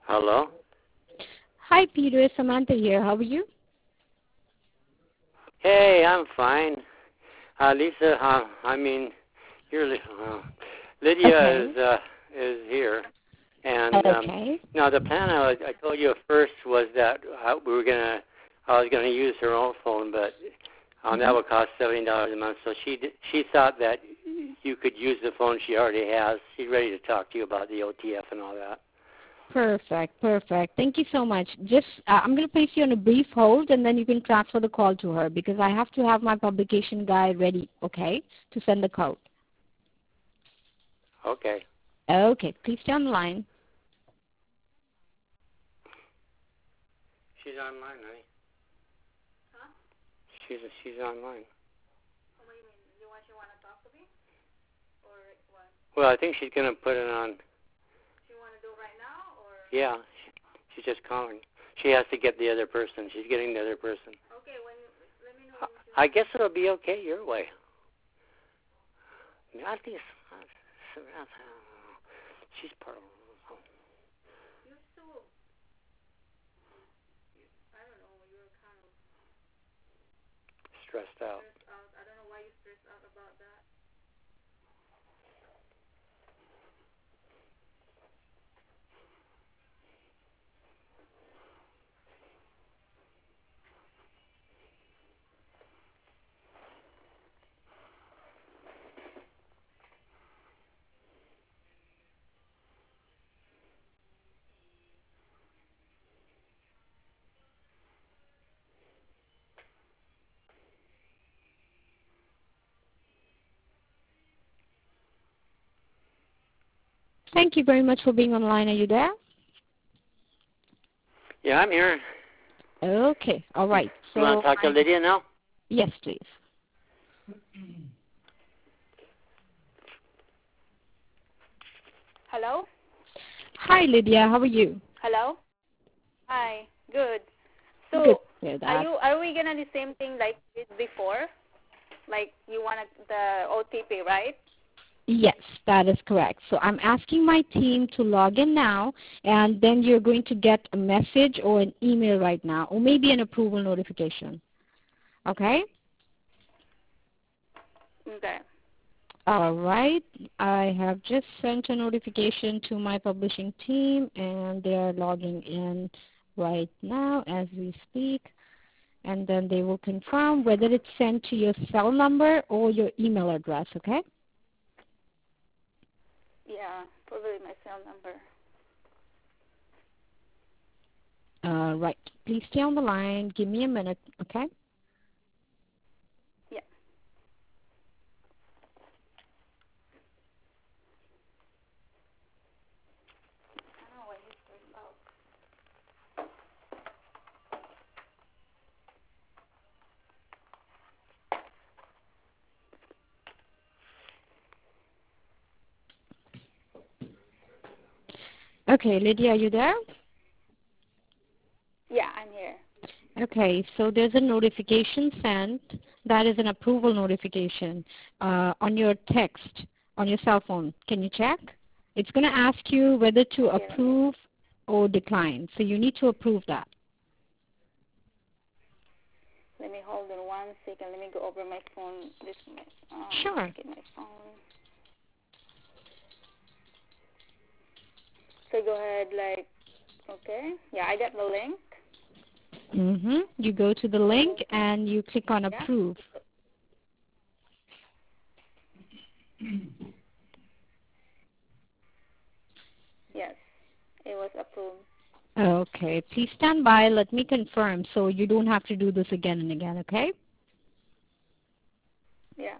Hello? Hi, Peter. Samantha here. How are you? Hey, I'm fine. Lisa, Lydia Okay. is here, and Okay. now the plan I told you first was that I was gonna use her own phone, but that hmm would cost $70 a month. So she thought that you could use the phone she already has. She's ready to talk to you about the OTF and all that. Perfect. Perfect. Thank you so much. Just, I'm going to place you on a brief hold, and then you can transfer the call to her because I have to have my publication guy ready, okay, to send the code. Okay. Okay. Please stay on the line. She's online, honey. Huh? She's online. What do you mean? She want to talk to me, or what? Well, I think she's gonna put it on. She want to do it right now, or? Yeah, she's just calling. She has to get the other person. She's getting the other person. Okay, let me know. I guess it'll be okay your way. I think she's part of. You're so. I don't know. You're kind of stressed out. I don't know why you're stressed out about that. Thank you very much for being online. Are you there? Yeah, I'm here. Okay. All right. You want to talk to Lydia now? Yes, please. Hello? Hi, Lydia. How are you? Hello? Hi. Good. So, Good to hear that. are we gonna do the same thing like we did before? Like you wanted the OTP, right? Yes, that is correct. So I'm asking my team to log in now, and then you're going to get a message or an email right now, or maybe an approval notification. Okay? Okay. All right. I have just sent a notification to my publishing team, and they are logging in right now as we speak. And then they will confirm whether it's sent to your cell number or your email address, okay? Yeah, probably my cell number. Right. Please stay on the line. Give me a minute, okay? Yeah. I don't know why he's stressed out. Okay, Lydia, are you there? Yeah, I'm here. Okay, so there's a notification sent. That is an approval notification on your text, on your cell phone. Can you check? It's going to ask you whether to Okay, approve or decline. So you need to approve that. let me hold on 1 second. Let me go over my phone. Sure. Get my phone. So go ahead, okay. Yeah, I got the link. You go to the link and you click on Yeah. approve. Yes, it was approved. Okay, please stand by. Let me confirm so you don't have to do this again and again, okay? Yeah.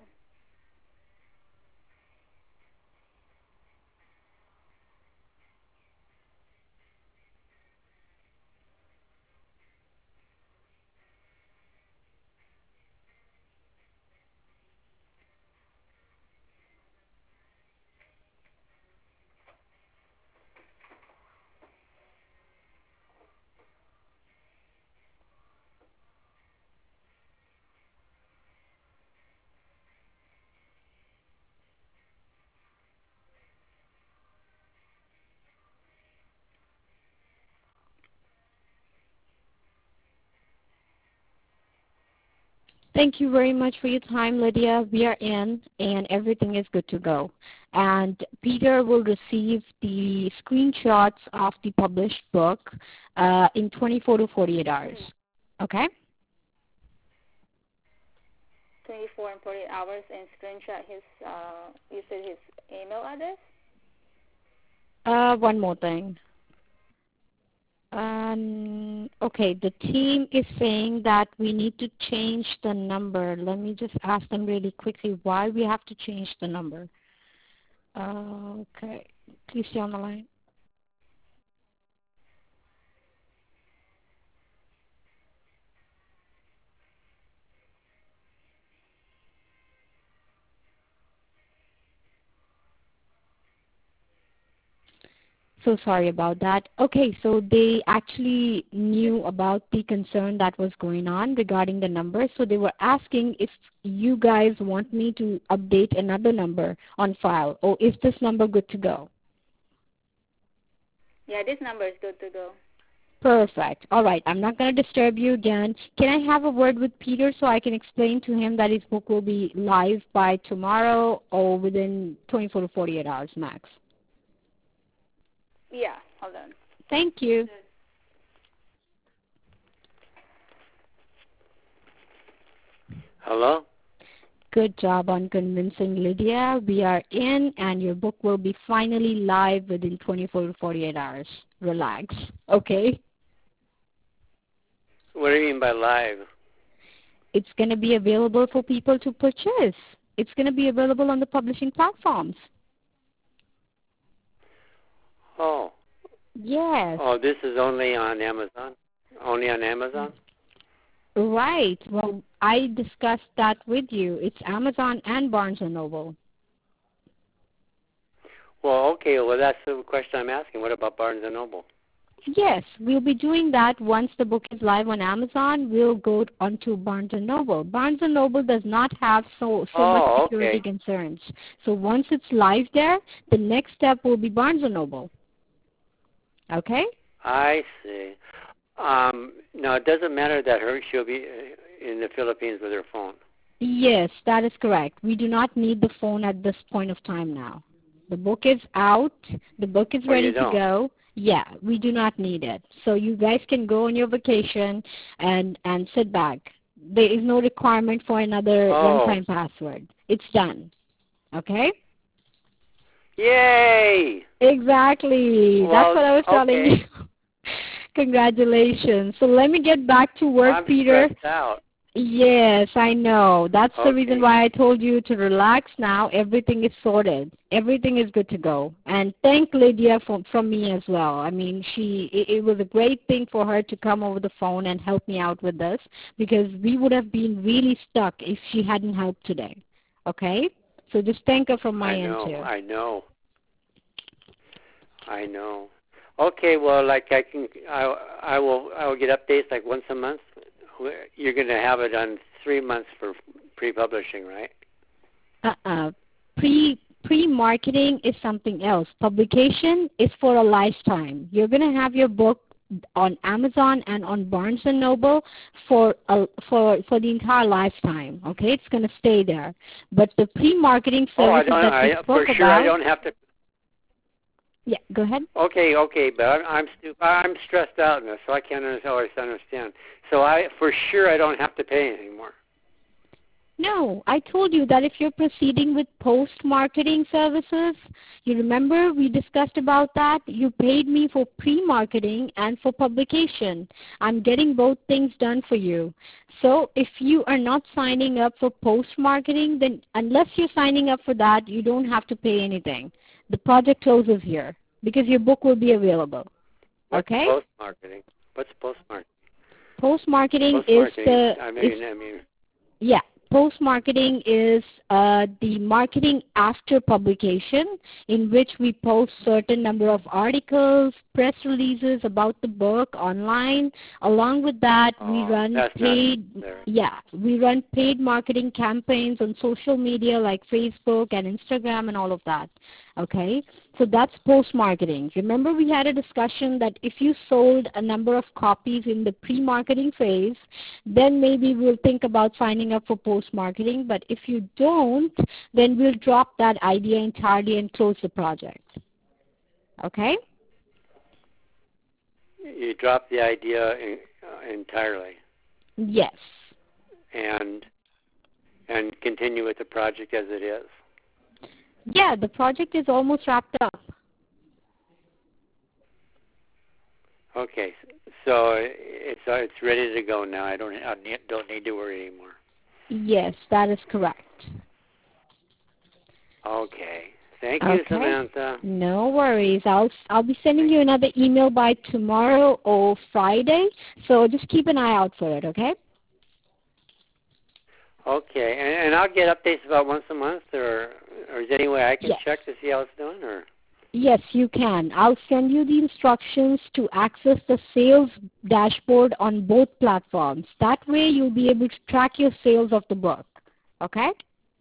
Thank you very much for your time, Lydia. We are in, and everything is good to go. And Peter will receive the screenshots of the published book in 24 to 48 hours. Okay? 24 and 48 hours, and screenshot his, you said his email address? One more thing. Okay, the team is saying that we need to change the number. Let me just ask them really quickly why we have to change the number. Okay, please stay on the line. So sorry about that. Okay, so they actually knew about the concern that was going on regarding the number. So they were asking if you guys want me to update another number on file, or is this number good to go? Yeah, this number is good to go. Perfect. All right, I'm not going to disturb you again. Can I have a word with Peter so I can explain to him that his book will be live by tomorrow or within 24 to 48 hours max? Yeah, hold on. Thank you. Hello? Good job on convincing Lydia. We are in, and your book will be finally live within 24 to 48 hours. Relax. Okay? What do you mean by live? It's going to be available for people to purchase. It's going to be available on the publishing platforms. Oh. Yes. Oh, this is only on Amazon? Only on Amazon? Right. Well, I discussed that with you. It's Amazon and Barnes & Noble. Well, okay. Well, that's the question I'm asking. What about Barnes & Noble? Yes, we'll be doing that once the book is live on Amazon. We'll go onto Barnes & Noble. Barnes & Noble does not have so much security concerns. So once it's live there, the next step will be Barnes & Noble. Okay? I see. Now, it doesn't matter that she'll be in the Philippines with her phone. Yes, that is correct. We do not need the phone at this point of time now. The book is out. The book is ready to go. Yeah, we do not need it. So you guys can go on your vacation and sit back. There is no requirement for another one-time password. It's done. Okay? Yay! Exactly. Well, that's what I was telling you. Congratulations. So let me get back to work, Peter. I'm stressed out. Yes, I know. That's the reason why I told you to relax now. Everything is sorted. Everything is good to go. And thank Lydia from me as well. I mean, it was a great thing for her to come over the phone and help me out with this, because we would have been really stuck if she hadn't helped today. Okay? So just thank her from my end too. I know. Okay, well, like I will get updates like once a month. You're going to have it on 3 months for pre-publishing, right? Pre-marketing is something else. Publication is for a lifetime. You're going to have your book on Amazon and on Barnes & Noble for the entire lifetime. Okay, it's going to stay there. But the pre-marketing services that we spoke for sure about, I don't have to. Yeah, go ahead. Okay, but I'm stressed out now, so I can't understand. So for sure I don't have to pay anymore. No, I told you that if you're proceeding with post-marketing services, you remember we discussed about that? You paid me for pre-marketing and for publication. I'm getting both things done for you. So if you are not signing up for post-marketing, then unless you're signing up for that, you don't have to pay anything. The project closes here because your book will be available. Okay? What's post-marketing? Post-marketing is post-marketing is the marketing after publication, in which we post certain number of articles, press releases about the book online. Along with that, we run paid marketing campaigns on social media like Facebook and Instagram and all of that. Okay, So that's post-marketing. Remember we had a discussion that if you sold a number of copies in the pre-marketing phase, then maybe we'll think about signing up for post-marketing. But if you don't, then we'll drop that idea entirely and close the project. Okay? You drop the idea entirely. Yes. And continue with the project as it is. Yeah, the project is almost wrapped up. Okay, so it's ready to go now. I don't need to worry anymore. Yes, that is correct. Okay. Thank you, Samantha. No worries. I'll be sending you another email by tomorrow or Friday, so just keep an eye out for it, okay? Okay, and I'll get updates about once a month, or is there any way I can check to see how it's doing, or? Yes, you can. I'll send you the instructions to access the sales dashboard on both platforms. That way you'll be able to track your sales of the book, okay?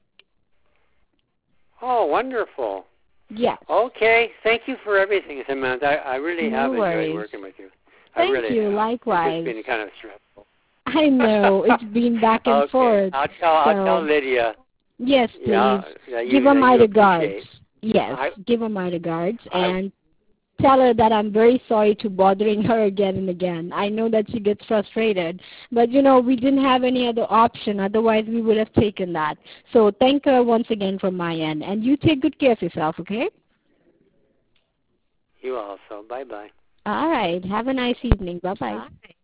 Oh, wonderful. Yes. Okay, thank you for everything, Samantha. I really have enjoyed working with you. Thank you, likewise. It's been kind of stressful. I know. It's been back and forth. I'll tell Lydia. Yes, please. Give her my regards. Yes, give her my regards. And tell her that I'm very sorry to bothering her again and again. I know that she gets frustrated. But, you know, we didn't have any other option. Otherwise, we would have taken that. So thank her once again from my end. And you take good care of yourself, okay? You also. Bye-bye. All right. Have a nice evening. Bye-bye.